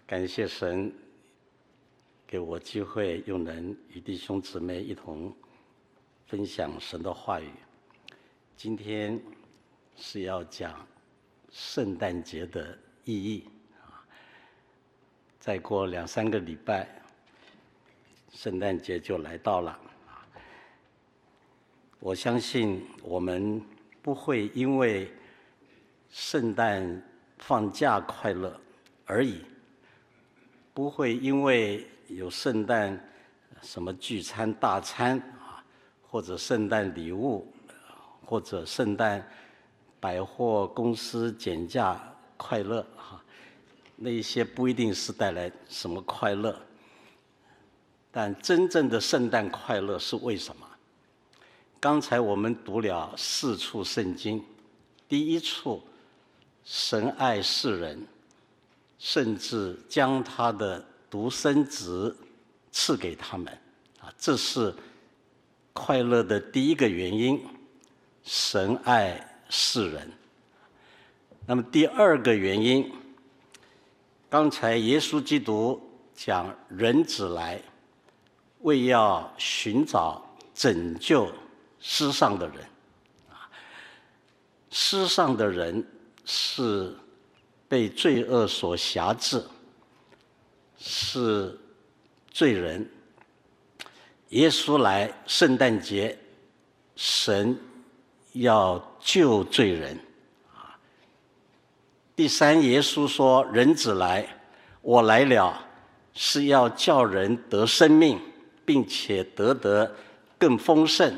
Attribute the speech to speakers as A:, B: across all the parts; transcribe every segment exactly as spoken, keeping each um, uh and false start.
A: 感谢神给我机会，又能与弟兄姊妹一同分享神的话语。今天是要讲圣诞节的意义。再过两三个礼拜，圣诞节就来到了。我相信我们不会因为圣诞放假快乐而已，不会因为有圣诞什么聚餐大餐啊，或者圣诞礼物，或者圣诞百货公司减价快乐啊，那一些不一定是带来什么快乐。但真正的圣诞快乐是为什么？刚才我们读了四处圣经，第一处，神爱世人，甚至将他的独生子赐给他们，啊，这是快乐的第一个原因。神爱世人。那么第二个原因，刚才耶稣基督讲人子来，为要寻找拯救世上的人。世上的人是被罪恶所辖制，是罪人。耶稣来，圣诞节，神要救罪人。第三，耶稣说：“人子来，我来了，是要叫人得生命，并且得得更丰盛。”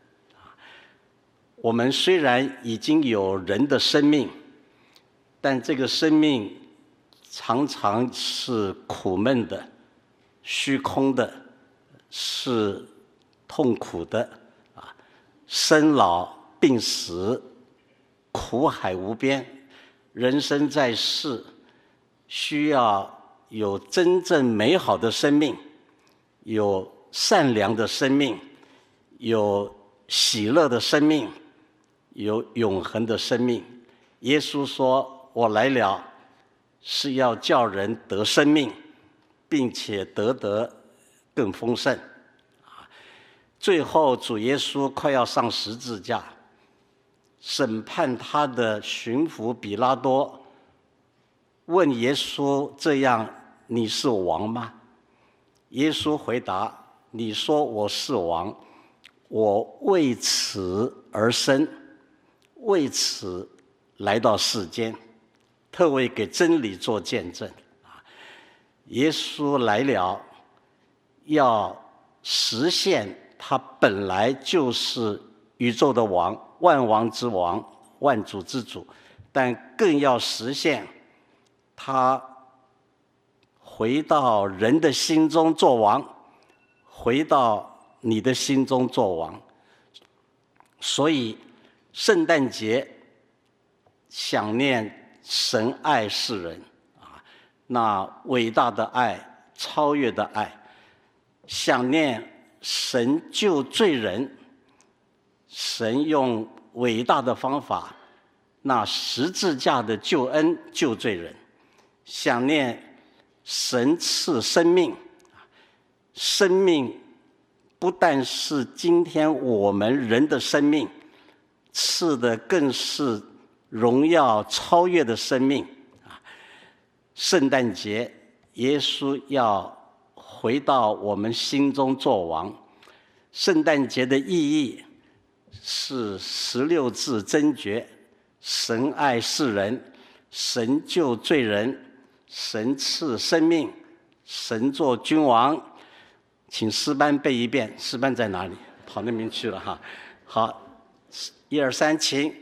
A: 我们虽然已经有人的生命，但这个生命常常是苦闷的、虚空的，是痛苦的啊！生老病死，苦海无边。人生在世，需要有真正美好的生命，有善良的生命，有喜乐的生命，有永恒的生命。耶稣说：“我来了，是要叫人得生命，并且得得更丰盛。”最后，主耶稣快要上十字架，审判他的巡抚比拉多问耶稣：“这样，你是王吗？”耶稣回答：“你说我是王，我为此而生，为此来到世间，特为给真理做见证。”耶稣来了，要实现他本来就是宇宙的王，万王之王，万主之主，但更要实现他回到人的心中做王，回到你的心中做王。所以圣诞节想念神爱世人啊，那伟大的爱，超越的爱，想念神救罪人，神用伟大的方法，那十字架的救恩救罪人，想念神赐生命，生命不但是今天我们人的生命，赐的更是荣耀超越的生命。圣诞节，耶稣要回到我们心中做王。圣诞节的意义是十六字真诀：神爱世人，神救罪人，神赐生命，神做君王。请诗班背一遍，诗班在哪里？跑那边去了哈。好，一二三，请。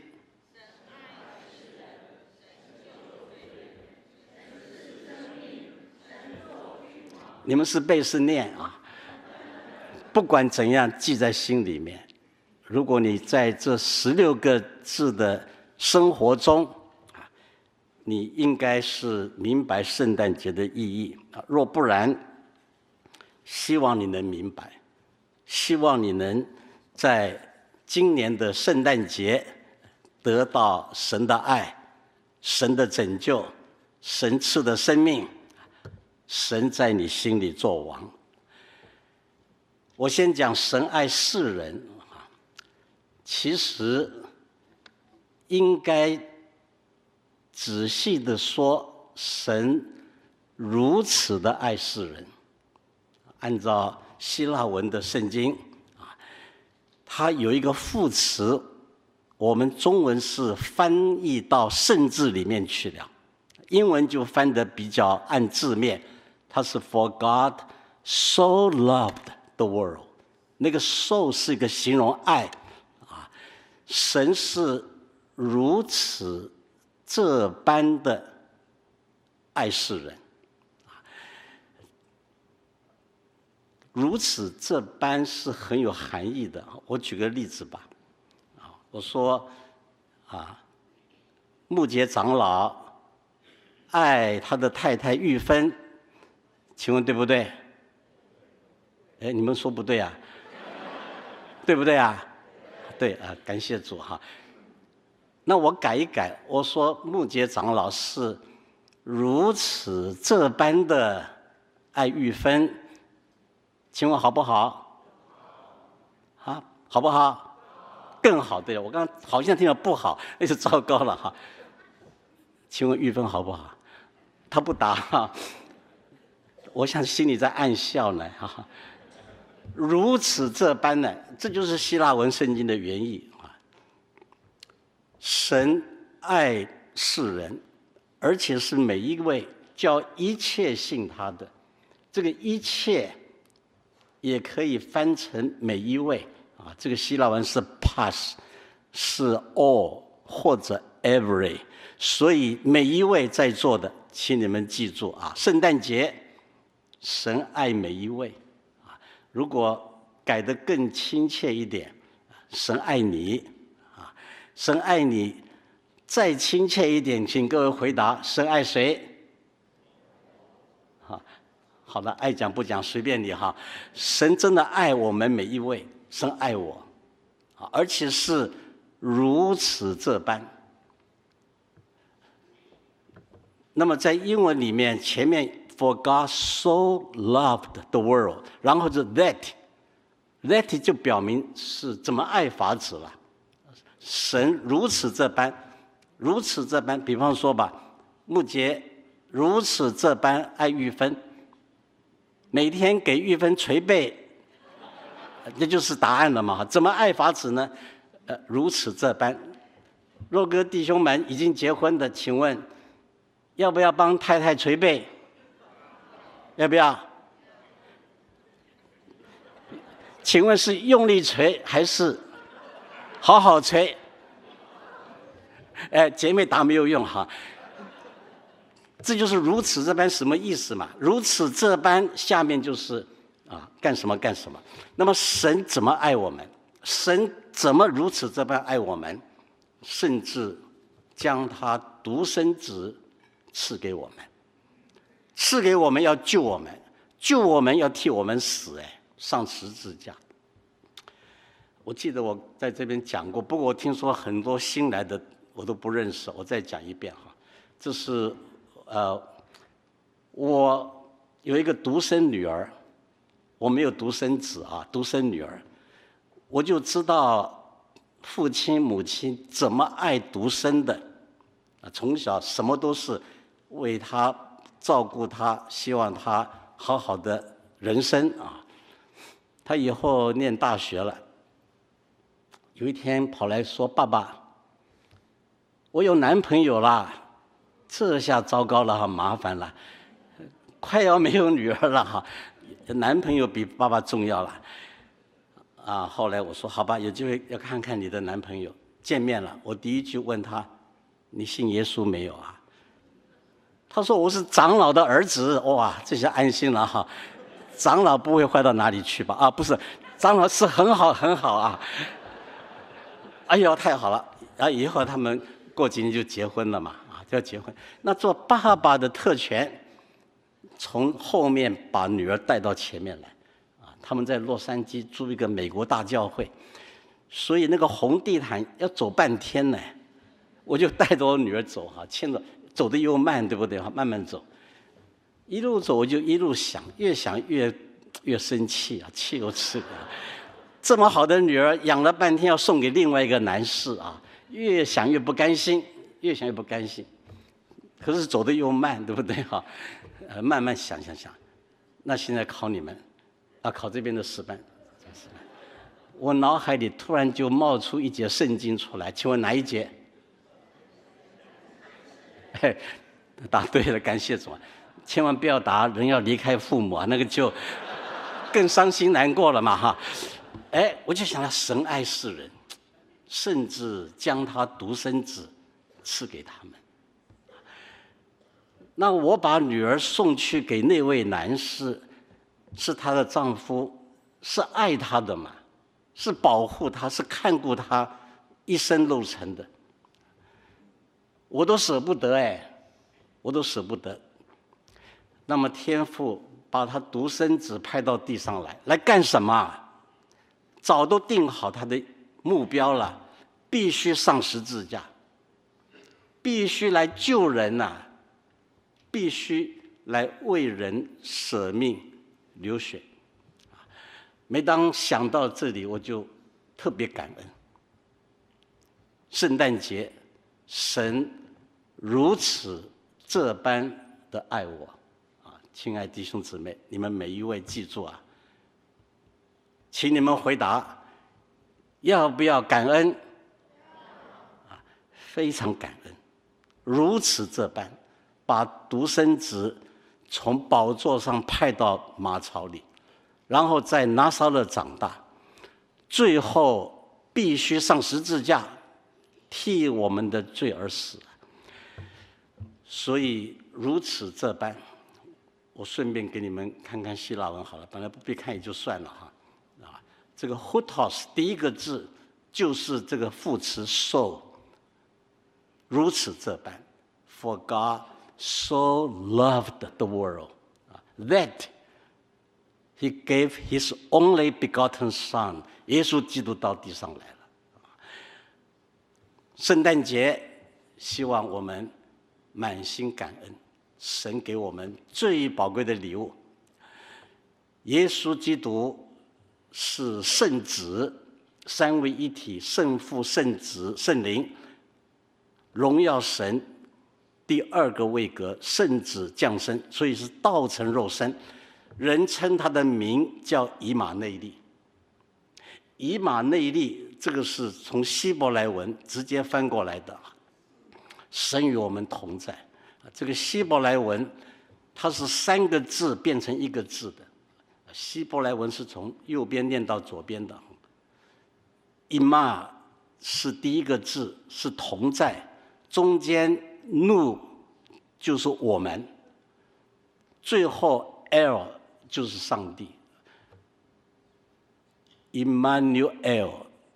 A: 你们是背是念啊？不管怎样，记在心里面。如果你在这十六个字的生活中，你应该是明白圣诞节的意义。若不然，希望你能明白，希望你能在今年的圣诞节得到神的爱、神的拯救、神赐的生命， 神在你心里作王。我先讲神爱世人，其实应该仔细的说，神如此的爱世人。按照希腊文的圣经啊，它有一个副词，我们中文是翻译到甚至里面去了，英文就翻得比较按字面，它是 For God so loved the world， 那个 so 是一个形容爱啊，神是如此这般的爱世人，如此这般是很有含义的。我举个例子吧，我说啊，木杰长老爱他的太太玉芬，请问对不对？哎，你们说不对啊？对不对啊？对啊，感谢主哈。那我改一改，我说木杰长老是如此这般的爱玉芬，请问好不好？啊，好不好？更好，对了，我刚刚好像听到不好，那就糟糕了哈。请问玉芬好不好？他不答哈，我想心里在暗笑呢哈。如此这般呢，这就是希腊文圣经的原意啊。神爱世人，而且是每一位，叫一切信他的。这个一切也可以翻成每一位啊。这个希腊文是 pas， 是 all 或者 every， 所以每一位在座的，请你们记住啊，圣诞节，神爱每一位。如果改得更亲切一点，神爱你啊，神爱你，再亲切一点，请各位回答，神爱谁？好，好的，爱讲不讲随便你哈。神真的爱我们每一位，神爱我，而且是如此这般。那么在英文里面，前面 For God so loved the world， 然后是 that，that 就表明是怎么爱法子了。神如此这般，如此这般，比方说吧，木杰如此这般爱玉芬，每天给玉芬捶背，这就是答案了嘛？怎么爱法子呢？呃，如此这般。若哥弟兄们已经结婚的，请问要不要帮太太捶背？要不要？请问是用力捶还是好好捶？哎，姐妹答没有用哈。这就是如此这般什么意思嘛？如此这般下面就是啊干什么干什么。那么神怎么爱我们？神怎么如此这般爱我们？甚至将他独生子赐给我们。赐给我们要救我们，救我们要替我们死，哎，上十字架。我记得我在这边讲过，不过我听说很多新来的我都不认识，我再讲一遍哈。这是呃，我有一个独生女儿，我没有独生子啊，独生女儿，我就知道父亲母亲怎么爱独生的，啊，从小什么都是为他。照顾他，希望他好好的人生啊。他以后念大学了，有一天跑来说：“爸爸，我有男朋友啦！”这下糟糕了，麻烦了，快要没有女儿了哈。男朋友比爸爸重要了啊。后来我说：“好吧，有机会要看看你的男朋友。”见面了，我第一句问他：“你信耶稣没有啊？”他说：“我是长老的儿子。”哇，这下安心了哈，长老不会坏到哪里去吧？啊，不是，长老是很好很好啊。哎呦，太好了！然后以后他们过几年就结婚了嘛，啊，就要结婚。那做爸爸的特权，从后面把女儿带到前面来，啊，他们在洛杉矶租一个美国大教会，所以那个红地毯要走半天呢，我就带着我女儿走哈，牵着。走得又慢，对不对？慢慢走， 一路走我就一路想，越想越越生气啊，气又气啊！这么好的女儿养了半天要送给另外一个男士啊，越想越不甘心，越想越不甘心。可是走得又慢，对不对哈？呃，慢慢想想想，那现在考你们，啊，考这边的师范。我脑海里突然就冒出一节圣经出来，请问哪一节？嘿，答对了，感谢主。千万不要答人要离开父母啊，那个就更伤心难过了嘛哈。哎，我就想到神爱世人，甚至将他独生子赐给他们。那我把女儿送去给那位男士，是她的丈夫，是爱她的嘛，是保护她，是看顾她一生路程的。我都舍不得哎，我都舍不得。那么天父把他独生子派到地上来，来干什么？早都定好他的目标了，必须上十字架，必须来救人呐、啊，必须来为人舍命流血。每当想到这里，我就特别感恩。圣诞节，神如此这般的爱我。亲爱弟兄姊妹，你们每一位记住啊，请你们回答，要不要感恩？啊，非常感恩，如此这般，把独生子从宝座上派到马槽里，然后在拿撒勒长大，最后必须上十字架，替我们的罪而死。所以如此这般。我顺便给你们看看希腊文好了，本来不必看也就算了哈。啊，这个 hutos 第一个字就是这个副词 so， 如此这般 ，For God so loved the world that He gave His only begotten Son， 耶稣基督到地上来了。圣诞节，希望我们满心感恩。神给我们最宝贵的礼物，耶稣基督是圣子，三位一体，圣父、圣子、圣灵，荣耀神第二个位格，圣子降生，所以是道成肉身，人称他的名叫以马内利。以马内利这个是从希伯来文直接翻过来的，神与我们同在。这个希伯来文，它是三个字变成一个字的。希伯来文是从右边念到左边的。以马是第一个字，是同在，中间怒就是我们，最后 el 就是上帝。Emmanuel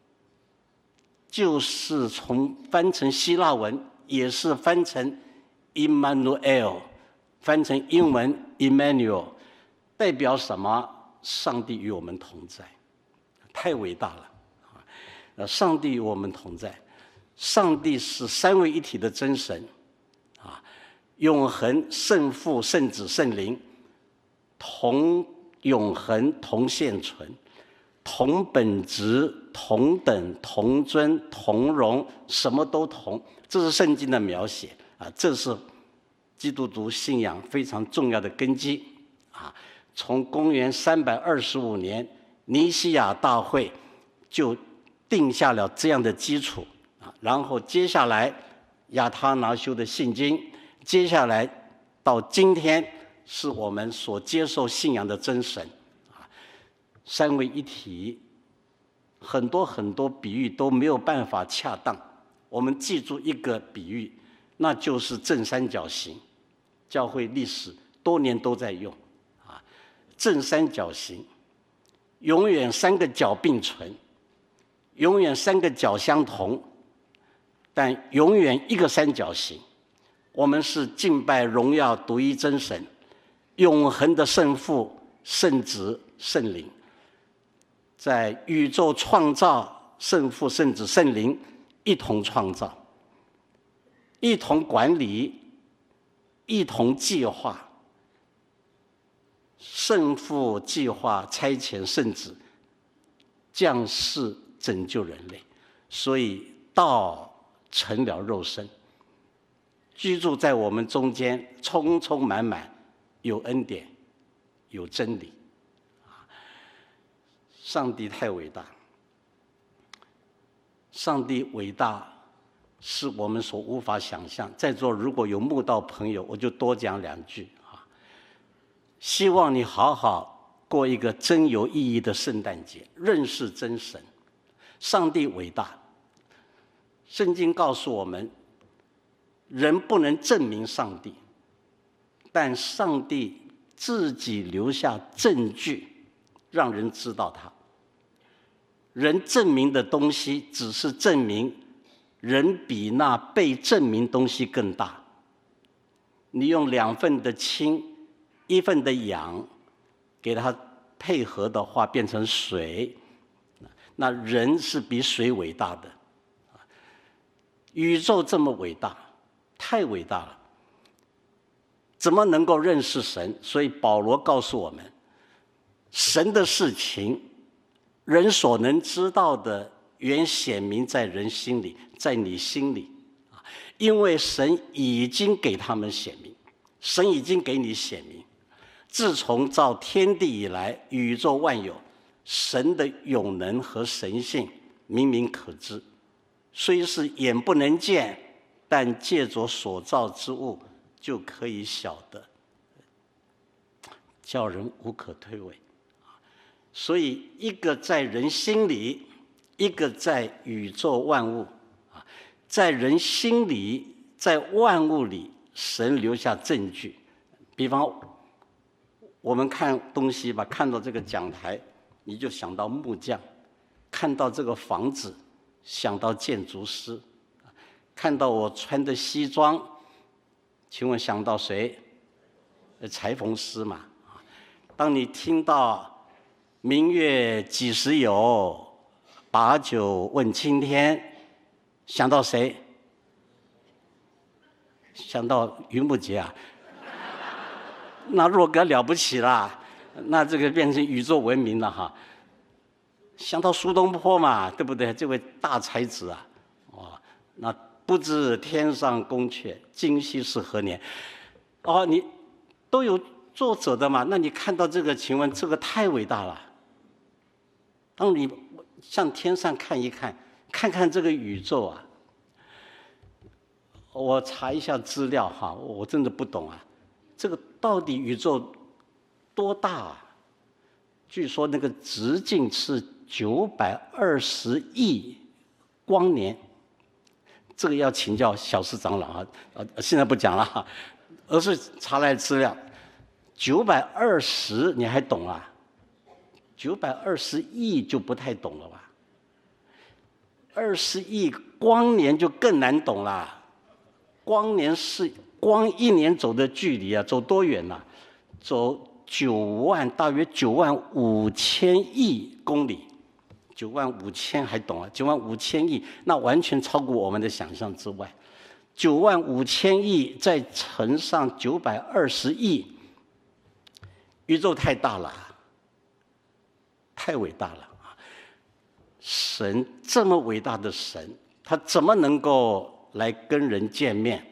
A: 就是从翻成希腊文，也是翻成Emmanuel， 翻成英文 Emmanuel， 代表什么？上帝与我们同在，太伟大了！呃，上帝与我们同在，上帝是三位一体的真神，啊，永恒圣父、圣子、圣灵，同永恒、同现存，同本质、同等、同尊、同荣，什么都同，这是圣经的描写。啊，这是基督徒信仰非常重要的根基啊！从公元三百二十五年尼西亚大会就定下了这样的基础啊，然后接下来亚他拿修的信经，接下来到今天是我们所接受信仰的真神啊，三位一体，很多很多比喻都没有办法恰当，我们记住一个比喻。那就是正三角形，教会历史多年都在用，啊，正三角形，永远三个角并存，永远三个角相同，但永远一个三角形。我们是敬拜荣耀独一真神，永恒的圣父、圣子、圣灵，在宇宙创造，圣父、圣子、圣灵一同创造。一同管理，一同计划， 圣父计划差遣圣子降世拯救人类，所以道成了肉身，居住在我们中间，充充满满，有恩典，有真理。上帝太伟大，上帝伟大是我们所无法想象。在座如果有慕道朋友，我就多讲两句啊。希望你好好过一个真有意义的圣诞节，认识真神。上帝伟大，圣经告诉我们，人不能证明上帝，但上帝自己留下证据，让人知道他。人证明的东西，只是证明人比那被证明东西更大。你用两份的氢，一份的氧，给它配合的话，变成水。那人是比水伟大的。宇宙这么伟大，太伟大了，怎么能够认识神？所以保罗告诉我们，神的事情，人所能知道的，原显明在人心里，在你心里，因为神已经给他们显明，神已经给你显明。自从造天地以来，宇宙万有，神的永能和神性明明可知，虽是眼不能见，但借着所造之物就可以晓得，叫人无可推诿。所以，一个在人心里，一个在宇宙万物。在人心里，在万物里，神留下证据。比方，我们看东西吧，看到这个讲台，你就想到木匠；看到这个房子，想到建筑师；看到我穿的西装，请问想到谁？裁缝师嘛。当你听到明月几时有，把酒问青天，想到谁？想到于木杰啊。那若干了不起啦，那这个变成宇宙文明了哈。想到苏东坡嘛，对不对？这位大才子啊，哦，那不知天上宫阙，今夕是何年？哦，你都有作者的嘛？那你看到这个，请问这个太伟大了。当你向天上看一看，看看这个宇宙啊，我查一下资料哈，我真的不懂啊，这个到底宇宙多大啊？据说那个直径是九百二十亿光年，这个要请教小师长老啊，呃，现在不讲了哈，而是查来资料，九百二十你还懂啊？九百二十亿就不太懂了吧？二十亿光年就更难懂了。光年是光一年走的距离啊，走多远呢、啊？走九万，大约九万五千亿公里。九万五千还懂啊？九万五千亿，那完全超过我们的想象之外。九万五千亿再乘上九百二十亿，宇宙太大了。太伟大了啊！神这么伟大的神，他怎么能够来跟人见面？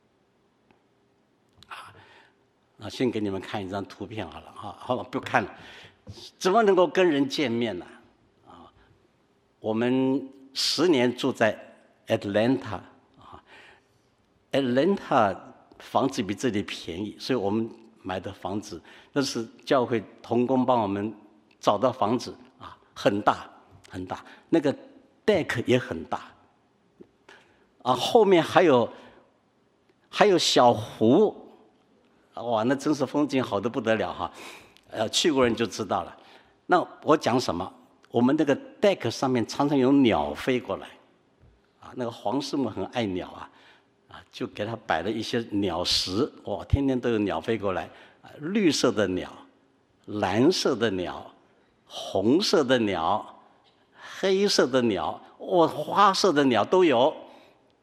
A: 啊，那先给你们看一张图片好了啊，好了，不看了。怎么能够跟人见面呢？啊，我们十年住在 Atlanta 啊 ，Atlanta 房子比这里便宜，所以我们买的房子，那是教会同工帮我们找到房子啊，很大很大，那个 deck 也很大，啊，后面还有还有小湖，哇，那真是风景好得不得了哈，呃，去过人就知道了。那我讲什么？我们那个 deck 上面常常有鸟飞过来，啊，那个黄师母很爱鸟啊，啊，就给他摆了一些鸟食，哇，天天都有鸟飞过来，啊，绿色的鸟，蓝色的鸟。红色的鸟，黑色的鸟，哦，花色的鸟都有，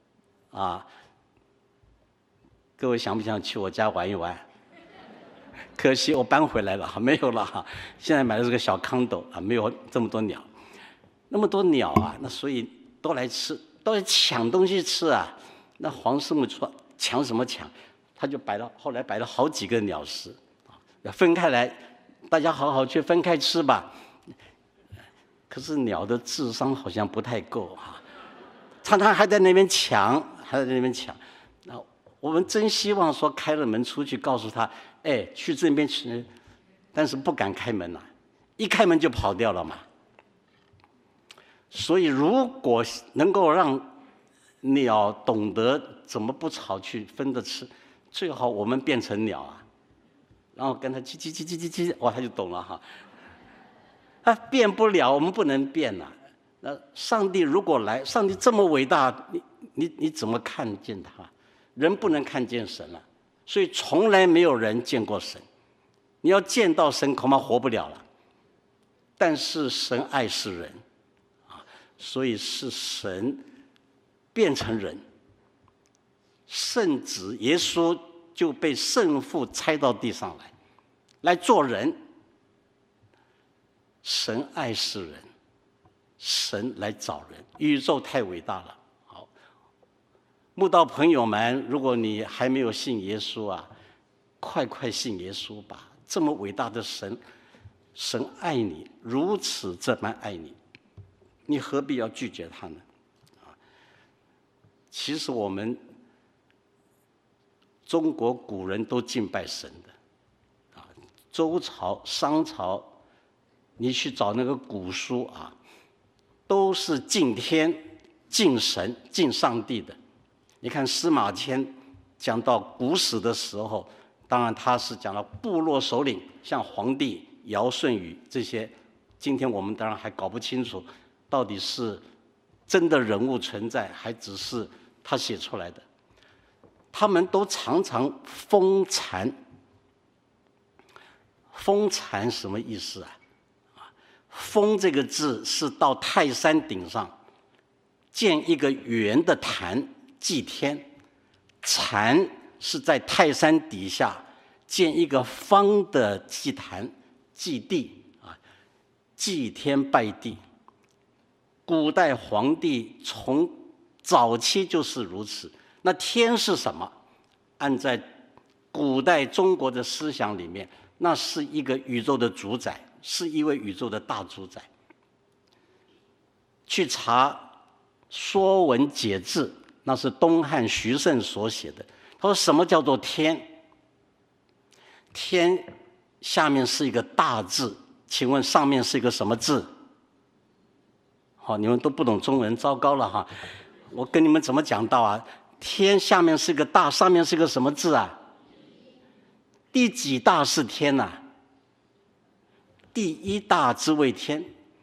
A: 啊！各位想不想去我家玩一玩？ 可惜我搬回来了哈，没有了哈。现在买的是个小康斗啊，没有这么多鸟，那么多鸟啊，那所以都来吃，都来抢东西吃啊。那黄师母说抢什么抢？他就摆了，后来摆了好几个鸟食，要分开来，大家好好去分开吃吧。可是鸟的智商好像不太够哈，常常还在那边抢，还在那边抢。那我们真希望说开了门出去，告诉他，哎，去这边吃，但是不敢开门呐、啊，一开门就跑掉了嘛。所以如果能够让鸟懂得怎么不吵去分着吃，最好我们变成鸟啊，然后跟他叽叽叽叽叽叽，哇，他就懂了哈。他变不了，我们不能变呐、啊。那上帝如果来，上帝这么伟大，你你你怎么看见他？人不能看见神了、啊，所以从来没有人见过神。你要见到神，恐怕活不了了。但是神爱世人，啊，所以是神变成人。圣子耶稣就被圣父差到地上来，来做人。神爱世人，神来找人，宇宙太伟大了。好，慕道朋友们，如果你还没有信耶稣啊，快快信耶稣吧！这么伟大的神，神爱你，如此这般爱你，你何必要拒绝他呢？啊，其实我们中国古人都敬拜神的，啊，周朝、商朝。你去找那个古书啊，都是敬天、敬神、敬上帝的。你看司马迁讲到古史的时候，当然他是讲到部落首领，像黄帝、尧、舜禹这些，今天我们当然还搞不清楚，到底是真的人物存在，还只是他写出来的。他们都常常封禅。封禅什么意思啊？封这个字是到泰山顶上建一个圆的坛祭天，禅是在泰山底下建一个方的祭坛祭地啊，祭天拜地。古代皇帝从早期就是如此。那天是什么？按在古代中国的思想里面，那是一个宇宙的主宰。是一位宇宙的大主宰。去查《说文解字》，那是东汉徐慎所写的。他说：“什么叫做天？天下面是一个大字，请问上面是一个什么字？”好，你们都不懂中文，糟糕了哈！我跟你们怎么讲到啊？天下面是一个大，上面是一个什么字啊？第几大是天呐、啊？第一大之谓天。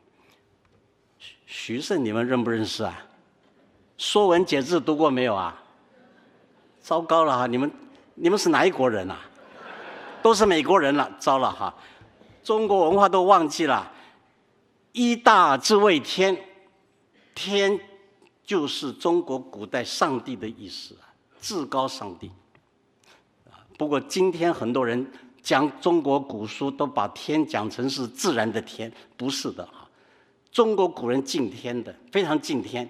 A: 徐慎你们认不认识啊？《说文解字》读过没有啊？糟糕了哈！你们你们是哪一国人啊？都是美国人了，糟了哈！中国文化都忘记了。一大之谓天，天就是中国古代上帝的意思啊，至高上帝。不过今天很多人讲中国古书都把天讲成是自然的天，不是的啊！中国古人敬天的，非常敬天，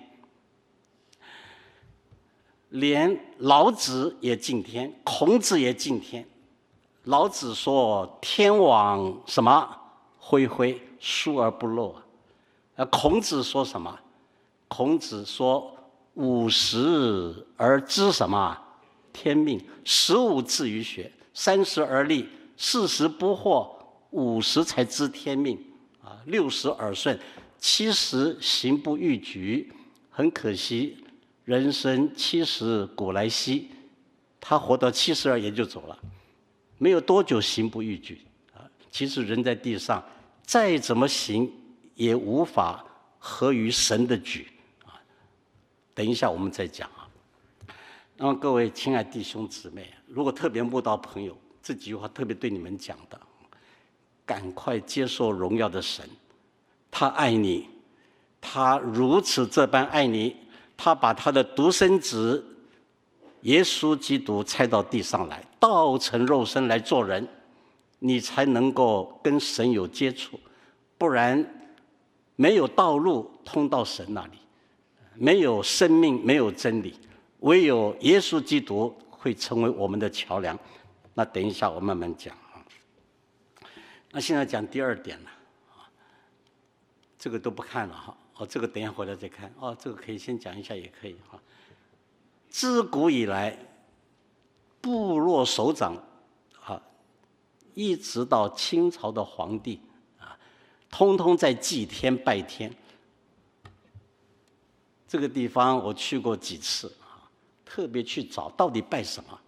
A: 连老子也敬天，孔子也敬天。老子说：“天网什么恢恢，疏而不漏。”而孔子说什么？孔子说：“五十而知什么？天命。十五志于学，三十而立。”四十不惑，五十才知天命啊！六十耳顺，七十行不逾矩。很可惜，人生七十古来稀，他活到七十二也就走了，没有多久行不逾矩啊！其实人在地上再怎么行，也无法合于神的矩啊！等一下我们再讲啊。那么各位亲爱弟兄姊妹，如果特别慕道朋友，这几句话特别对你们讲的，赶快接受荣耀的神，他爱你，他如此这般爱你，他把他的独生子耶稣基督差到地上来，道成肉身来做人， 你才能够跟神有接触，不然没有道路通到神那里，没有生命，没有真理，唯有耶稣基督会成为我们的桥梁。那等一下我慢慢讲啊。那现在讲第二点了，这个都不看了哈。哦，这个等一下回来再看。哦，这个可以先讲一下也可以哈。自古以来，部落首长啊，一直到清朝的皇帝啊，通通在祭天拜天。这个地方我去过几次啊，特别去找到底拜什么。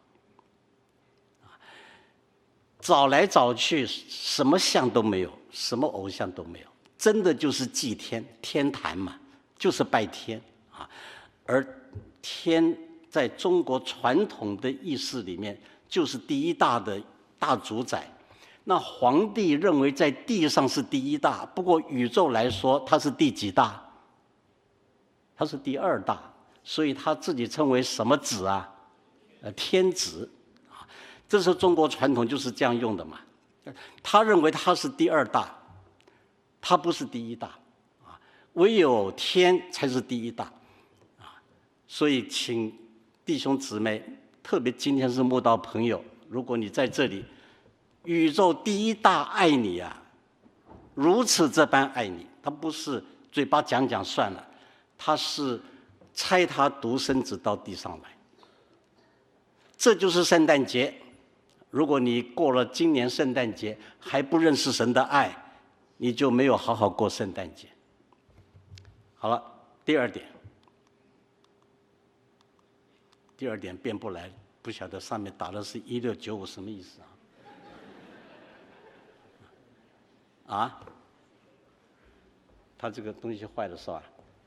A: 找来找去，什么像都没有，什么偶像都没有，真的就是祭天，天坛嘛，就是拜天啊。而天在中国传统的意识里面，就是第一大的大主宰。那皇帝认为在地上是第一大，不过宇宙来说，他是第几大？他是第二大，所以他自己称为什么子啊？呃，天子。这是中国传统就是这样用的嘛。他认为他是第二大，他不是第一大啊，唯有天才是第一大啊。所以请弟兄姊妹，特别今天是慕道朋友，如果你在这里，宇宙第一大爱你啊，如此这般爱你，他不是嘴巴讲讲算了，他是差他独生子到地上来。这就是圣诞节。如果你过了今年圣诞节还不认识神的爱，你就没有好好过圣诞节。好了，第二点，第二点变不来，不晓得上面打的是一六九五什么意思啊？啊？他这个东西坏了是吧？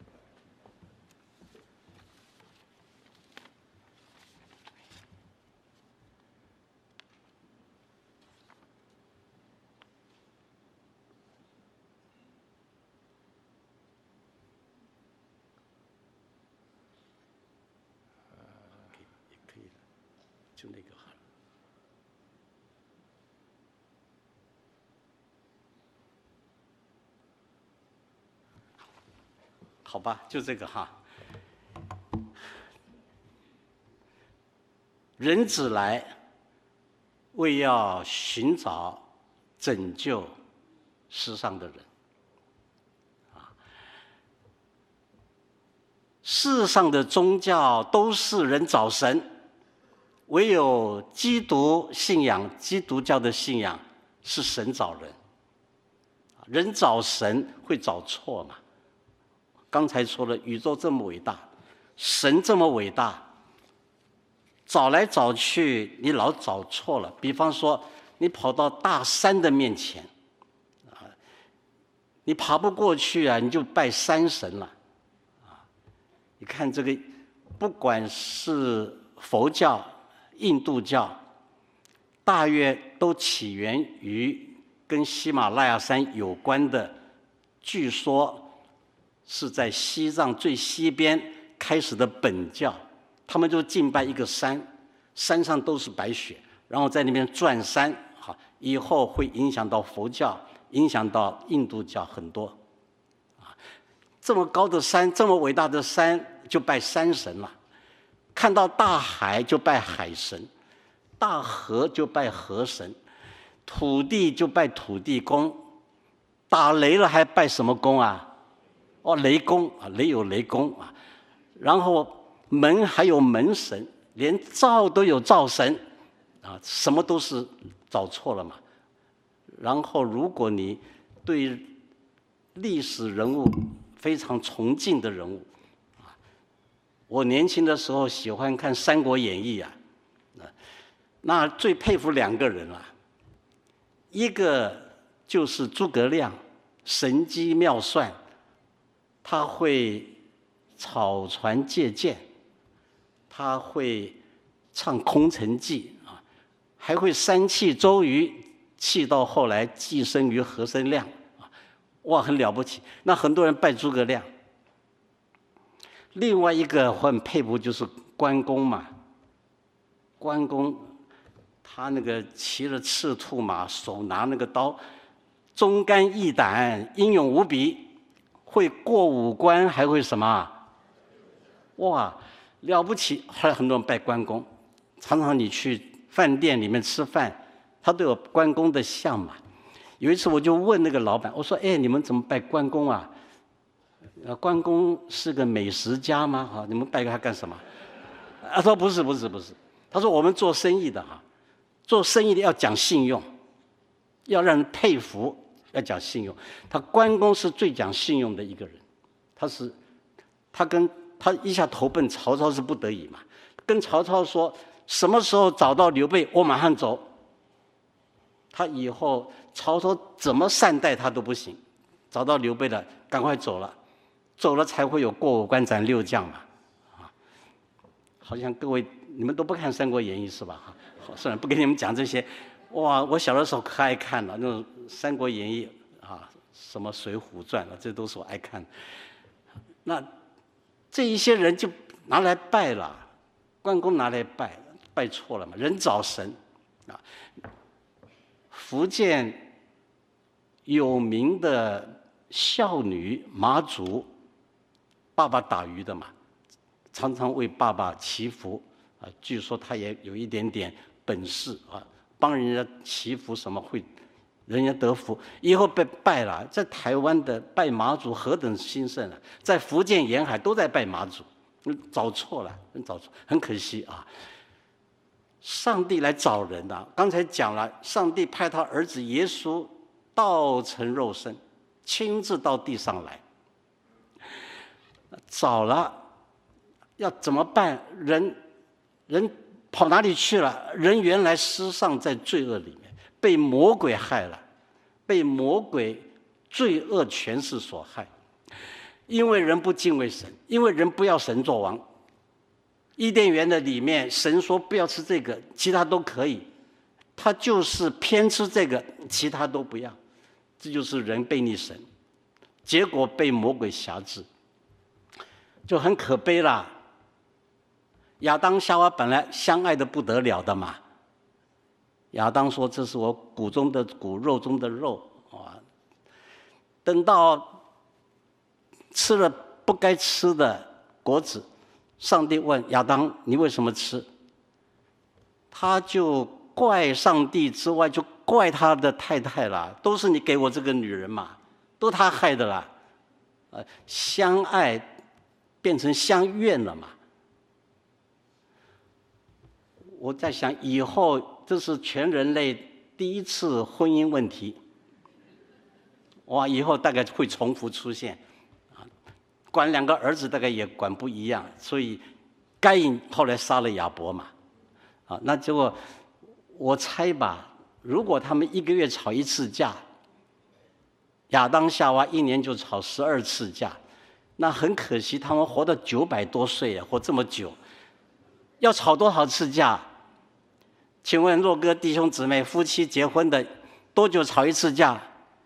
A: 就那个好了。好吧，就这个哈。人子来，为要寻找拯救世上的人。啊，世上的宗教都是人找神。唯有基督信仰，基督教的信仰是神找人，人找神会找错嘛？刚才说了，宇宙这么伟大，神这么伟大，找来找去你老找错了。比方说，你跑到大山的面前，啊，你爬不过去啊，你就拜山神了，啊，你看这个，不管是佛教、印度教大约都起源于跟喜马拉雅山有关的，据说是在西藏最西边开始的本教，他们就敬拜一个山，山上都是白雪，然后在那边转山，好，以后会影响到佛教，影响到印度教很多，啊，这么高的山，这么伟大的山，就拜山神了。看到大海就拜海神，大河就拜河神，土地就拜土地公，打雷了还拜什么公啊？哦，雷公啊，雷有雷公啊。然后门还有门神，连灶都有灶神，啊，什么都是找错了嘛。然后如果你对历史人物非常崇敬的人物，我年轻的时候喜欢看《三国演义》啊，那最佩服两个人啊，一个就是诸葛亮，神机妙算，他会草船借箭，他会唱空城计啊，还会三气周瑜，气到后来寄生于和生亮啊，哇，很了不起。那很多人拜诸葛亮。另外一个我很佩服就是关公嘛，关公他那个骑了赤兔马，手拿那个刀，忠肝义胆，英勇无比，会过五关，还会什么？哇，了不起！后来很多人拜关公，常常你去饭店里面吃饭，他都有关公的像嘛。有一次我就问那个老板，我说：“哎，你们怎么拜关公啊？呃，关公是个美食家吗？哈，你们拜他干什么？”他说：“不是，不是，不是。”他说：“我们做生意的哈，做生意的要讲信用，要让人佩服，要讲信用。他关公是最讲信用的一个人，他是他跟他一下投奔曹操是不得已嘛，跟曹操说什么时候找到刘备，我马上走。他以后曹操怎么善待他都不行，找到刘备了，赶快走了，走了才会有过五关斩六将嘛。”好像各位你们都不看《三国演义》是吧？好，算了，不跟你们讲这些。哇，我小的时候可爱看了那种《三国演义》啊，什么《水浒传》啊，这都是我爱看的。那这一些人就拿来拜了，关公拿来拜，拜错了嘛，人找神啊。福建有名的孝女马祖，爸爸打鱼的嘛。常常为爸爸祈福啊，据说他也有一点点本事啊，帮人家祈福什么会，人家得福。以后被拜了，在台湾的拜妈祖何等兴盛啊，在福建沿海都在拜妈祖，找错了，找错，很可惜啊。上帝来找人啊，刚才讲了，上帝派他儿子耶稣道成肉身，亲自到地上来，找了。要怎么办？人，人跑哪里去了？人原来失丧在罪恶里面，被魔鬼害了，被魔鬼罪恶权势所害。因为人不敬畏神，因为人不要神做王。伊甸园的里面，神说不要吃这个，其他都可以。他就是偏吃这个，其他都不要。这就是人背逆神，结果被魔鬼辖制，就很可悲啦。亚当夏娃本来相爱的不得了的嘛，亚当说：“这是我骨中的骨，肉中的肉。”啊，等到吃了不该吃的果子，上帝问亚当：“你为什么吃？”他就怪上帝之外，就怪他的太太啦，都是你给我这个女人嘛，都他害的啦。呃，相爱变成相怨了嘛。我在想，以后这是全人类第一次婚姻问题，哇，以后大概会重复出现，啊，管两个儿子大概也管不一样，所以该隐后来杀了亚伯嘛，啊，那结果我猜吧，如果他们一个月吵一次架，亚当夏娃一年就吵十二次架，那很可惜，他们活到九百多岁啊，活这么久。要吵多少次架？请问若哥弟兄姊妹，夫妻结婚的多久吵一次架？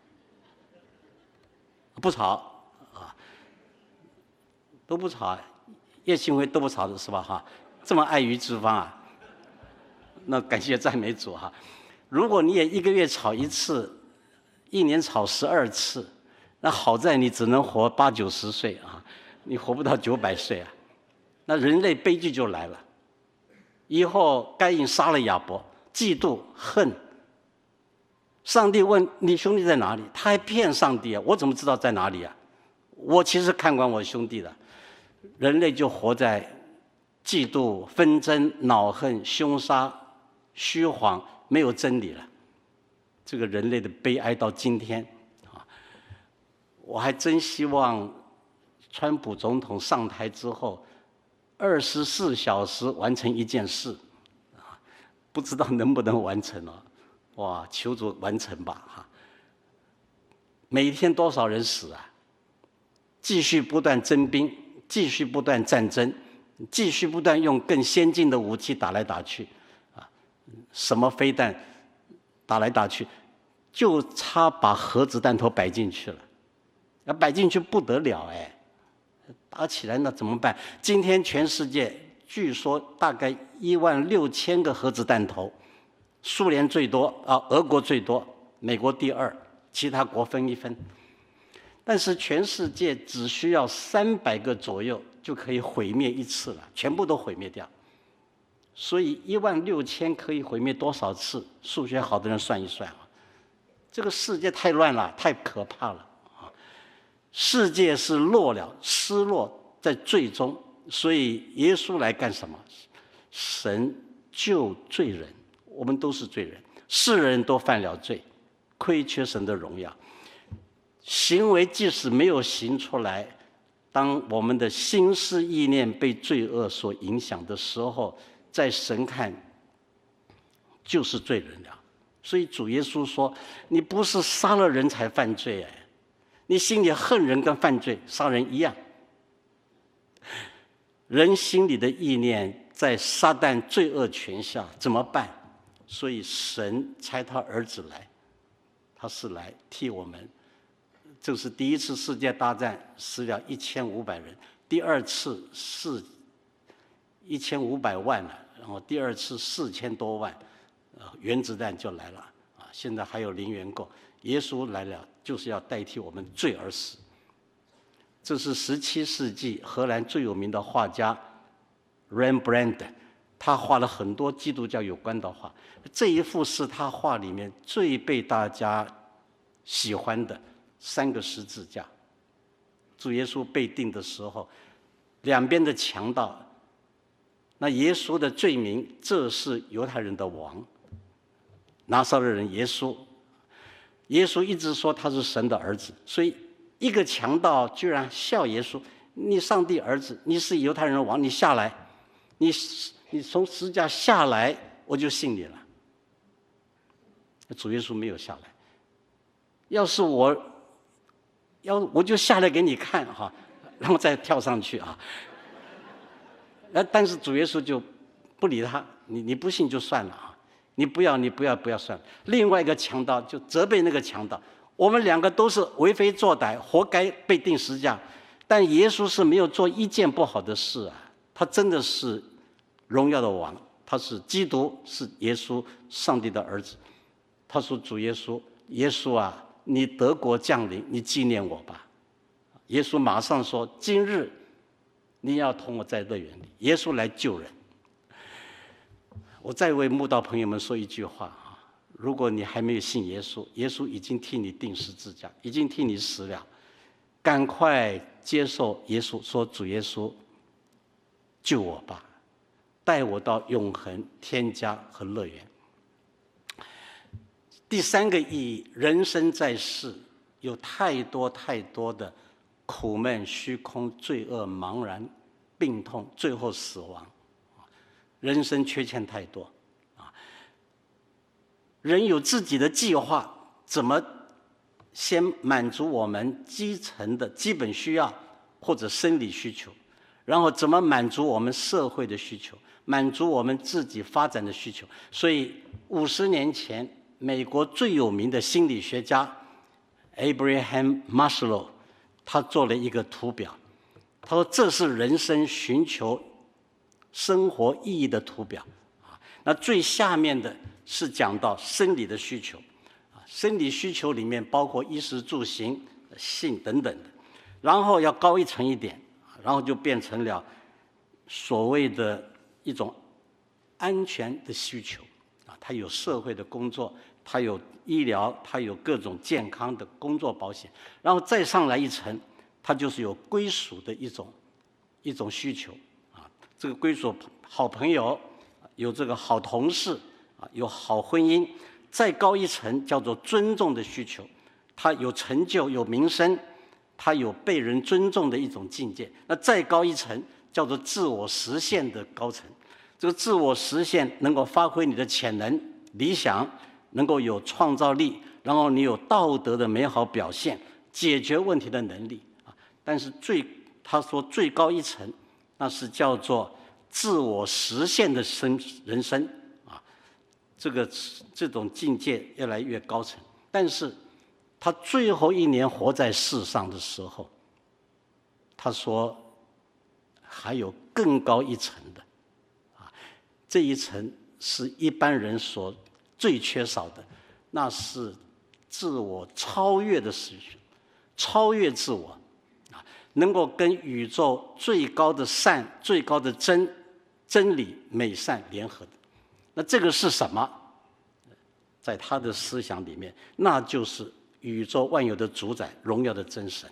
A: 不吵啊，都不吵，叶庆辉都不吵的是吧？哈，这么爱于之方啊，那感谢赞美主哈。如果你也一个月吵一次，一年吵十二次，那好在你只能活八九十岁啊，你活不到九百岁啊，那人类悲剧就来了。以后该隐杀了亚伯，嫉妒恨。上帝问你兄弟在哪里？他还骗上帝啊！我怎么知道在哪里啊？我其实看管我兄弟的。人类就活在嫉妒、纷争、恼恨、凶杀、虚谎，没有真理了。这个人类的悲哀到今天啊，我还真希望川普总统上台之后，二十四小时完成一件事，啊，不知道能不能完成啊？哇，求主完成吧哈！每天多少人死啊？继续不断征兵，继续不断战争，继续不断用更先进的武器打来打去，啊，什么飞弹打来打去，就差把核子弹头摆进去了，要摆进去不得了哎！打起来那怎么办？今天全世界据说大概一万六千个核子弹头， 苏联最多啊，俄国最多，美国第二，其他国分一分。但是全世界只需要三百个左右就可以毁灭一次了，全部都毁灭掉。所以一万六千可以毁灭多少次？数学好的人算一算啊，这个世界太乱了，太可怕了啊！世界是落了，失落在最终，所以耶稣来干什么？神救罪人，我们都是罪人，世人都犯了罪，亏缺神的荣耀。行为即使没有行出来，当我们的心思意念被罪恶所影响的时候，在神看就是罪人了。所以主耶稣说，你不是杀了人才犯罪，哎，你心里恨人跟犯罪杀人一样。人心里的意念在撒旦罪恶权下怎么办？所以神差他儿子来，他是来替我们。这是第一次世界大战死了一千五百人，第二次是一千五百万了，然后第二次四千多万，呃，原子弹就来了啊！现在还有零元购，耶稣来了就是要代替我们罪而死。这是十七世纪荷兰最有名的画家 Rembrandt， 他画了很多基督教有关的画，这一幅是他画里面最被大家喜欢的。三个十字架，主耶稣被钉的时候，两边的强盗，那耶稣的罪名，这是犹太人的王，拿撒勒人耶稣。耶稣一直说他是神的儿子，所以一个强盗居然笑耶稣：“你上帝儿子，你是犹太人的王，你下来，你你从十字架下来，我就信你了。”主耶稣没有下来，要是我。要我就下来给你看哈，然后再跳上去啊。但是主耶稣就不理他，你你不信就算了啊，你不要你不要不要算了。另外一个强盗就责备那个强盗，我们两个都是为非作歹，活该被钉十字架。但耶稣是没有做一件不好的事啊，他真的是荣耀的王，他是基督，是耶稣，上帝的儿子。他说：“主耶稣，耶稣啊。”你德国降临，你纪念我吧。耶稣马上说：“今日你要同我在乐园里。”耶稣来救人。我再为慕道朋友们说一句话啊：如果你还没有信耶稣，耶稣已经替你钉十字架，已经替你死了，赶快接受耶稣，说：“主耶稣，救我吧，带我到永恒天家和乐园。”第三个意义，人生在世有太多太多的苦闷、虚空、罪恶、茫然、病痛，最后死亡。人生缺陷太多啊！人有自己的计划，怎么先满足我们基层的基本需要或者生理需求，然后怎么满足我们社会的需求，满足我们自己发展的需求。所以五十年前，美国最有名的心理学家 Abraham Maslow， 他做了一个图表，他说这是人生寻求生活意义的图表。那最下面的是讲到生理的需求，生理需求里面包括衣食住行、性等等的，然后要高一层一点，然后就变成了所谓的一种安全的需求啊，他有社会的工作。它有医疗，它有各种健康的工作保险，然后再上来一层，它就是有归属的一种一种需求啊。这个归属，好朋友，有这个好同事啊，有好婚姻。再高一层叫做尊重的需求，它有成就，有名声，它有被人尊重的一种境界。那再高一层叫做自我实现的高层，这个自我实现能够发挥你的潜能、理想。能够有创造力，然后你有道德的美好表现，解决问题的能力啊。但是最他说最高一层，那是叫做自我实现的生人生啊。这个这种境界越来越高层，但是他最后一年活在世上的时候，他说还有更高一层的啊，这一层是一般人所最缺少的，那是自我超越的事情，超越自我，啊，能够跟宇宙最高的善、最高的真、真理、美善联合的。那这个是什么？在他的思想里面，那就是宇宙万有的主宰、荣耀的真神。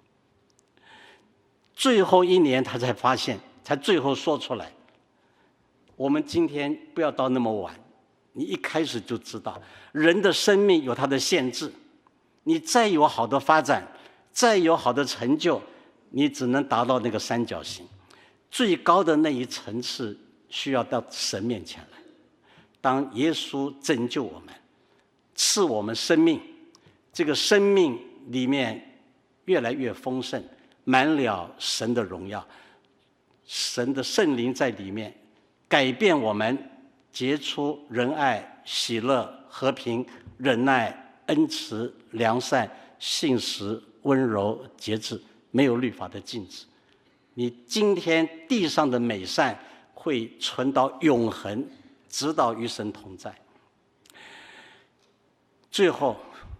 A: 最后一年，他才发现，才最后说出来。我们今天不要到那么晚，你一开始就知道，人的生命有它的限制。你再有好的发展，再有好的成就，你只能达到那个三角形，最高的那一层次需要到神面前来。当耶稣拯救我们，赐我们生命，这个生命里面越来越丰盛，满了神的荣耀，神的圣灵在里面改变我们，结出仁爱、喜乐、和平、忍耐、恩慈、良善、信实、温柔、节制，没有律法的禁止。你今天地上的美善会存到永恒，直到与神同在。最后，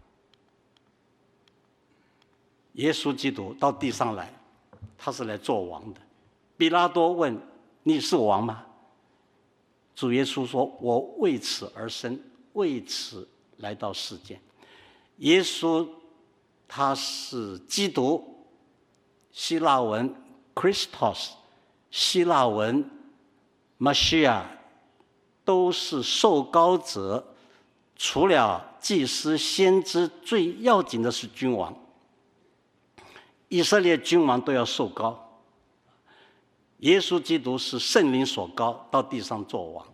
A: 耶稣基督到地上来，他是来做王的。比拉多问：“你是王吗？”主耶稣说：“我为此而生，为此来到世间。”耶稣他是基督，希腊文 Christos， 希腊文 Messiah， 都是受膏者。除了祭司、先知，最要紧的是君王。以色列君王都要受膏，耶稣基督是圣灵所膏，到地上做王。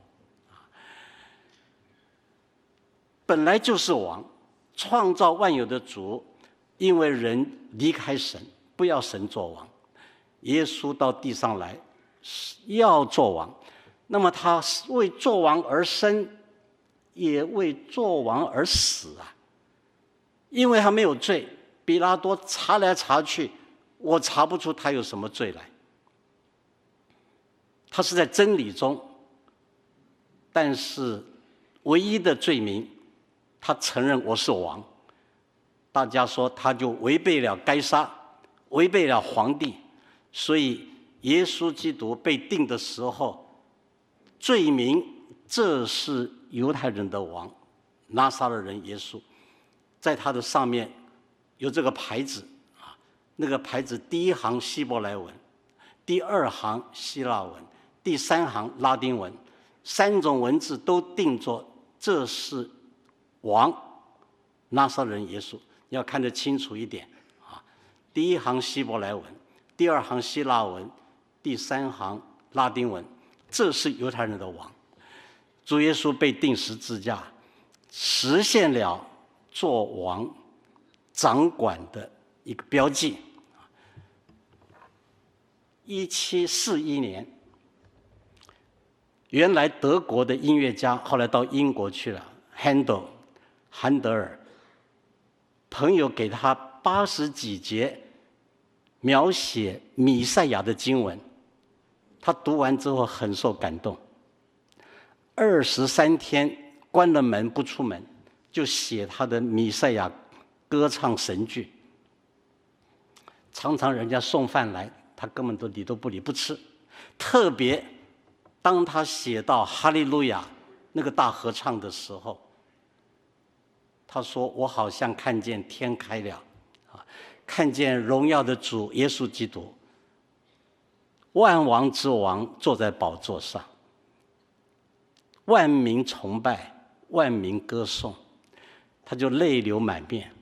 A: 本来就是王，创造万有的主，因为人离开神，不要神做王，耶稣到地上来要做王。那么他为做王而生，也为做王而死啊！因为他没有罪，比拉多查来查去，我查不出他有什么罪来。他是在真理中，但是唯一的罪名，他承认我是王。大家说他就违背了该杀，违背了皇帝，所以耶稣基督被定的时候，罪名这是犹太人的王，拿撒勒人耶稣，在他的上面有这个牌子啊，那个牌子第一行希伯来文，第二行希腊文，第三行拉丁文，三种文字都定作这是王，拿撒勒人耶稣，你要看得清楚一点啊。第一行希伯来文，第二行希腊文，第三行拉丁文，这是犹太人的王。主耶稣被钉十字架，实现了做王掌管的一个标记。一七四一年，原来德国的音乐家后来到英国去了，韩德韩德尔，朋友给他八十几节描写弥赛亚的经文，他读完之后很受感动。二十三天关了门不出门，就写他的弥赛亚歌唱神剧。常常人家送饭来，他根本都理都不理不吃。特别当他写到哈利路亚那个大合唱的时候，他说：“我好像看见天开了，啊，看见荣耀的主耶稣基督，万王之王坐在宝座上。”万民崇拜，万民歌颂，他就泪流满面，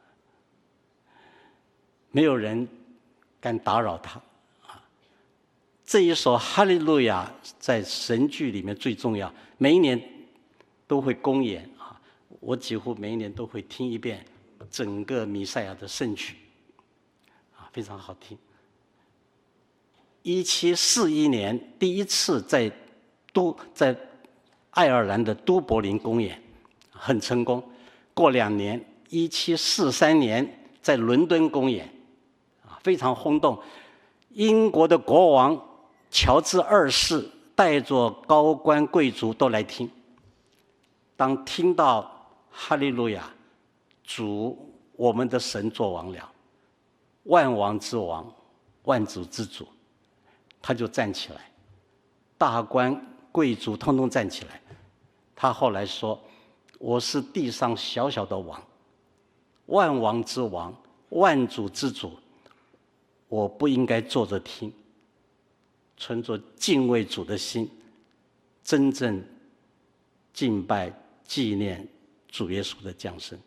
A: 没有人敢打扰他。这一首哈利路亚在神剧里面最重要，每一年都会公演啊，我几乎每一年都会听一遍整个弥赛亚的圣曲，啊，非常好听。一七四一年第一次在都在爱尔兰的都柏林公演，很成功。过两年，一七四三年在伦敦公演，啊，非常轰动。英国的国王乔治二世带着高官贵族都来听。 当听到哈利路亚，主我们的神作王了，万王之王，万主之主，他就站起来，大官贵族通通站起来。他后来说：“我是地上小小的王，万王之王，万主之主，我不应该坐着听，存着敬畏主的心，真正敬拜纪念主耶稣的降生。”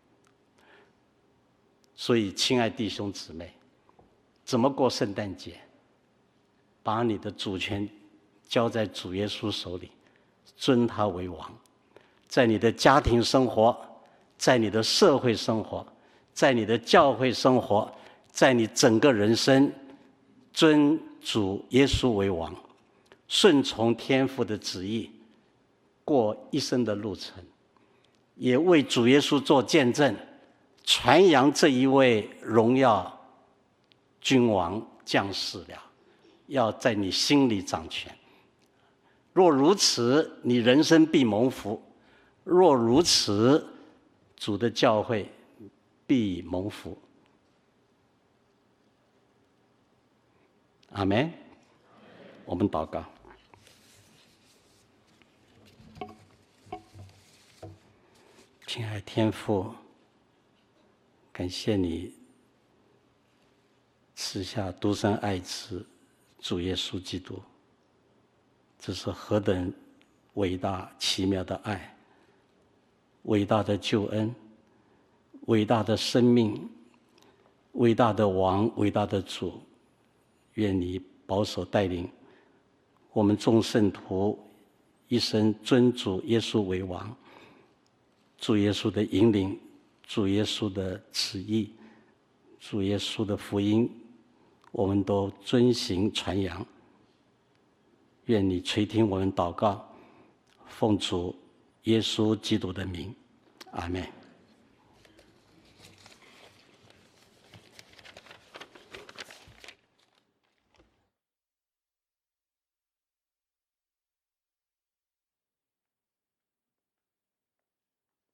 A: 所以，亲爱弟兄姊妹，怎么过圣诞节？把你的主权交在主耶稣手里，尊他为王。在你的家庭生活，在你的社会生活，在你的教会生活，在你整个人生，尊主耶稣为王，顺从天父的旨意，过一生的路程，也为主耶稣做见证，传扬这一位荣耀君王降世了，要在你心里掌权。若如此，你人生必蒙福；若如此，主的教会必蒙福。阿们。我们祷告。亲爱天父，感谢你赐下独生爱子主耶稣基督，这是何等伟大奇妙的爱，伟大的救恩，伟大的生命，伟大的王，伟大的主。愿你保守带领我们众圣徒一生尊主耶稣为王，主耶稣的引领，主耶稣的旨意，主耶稣的福音，我们都遵行传扬。愿你垂听我们祷告，奉主耶稣基督的名，阿们。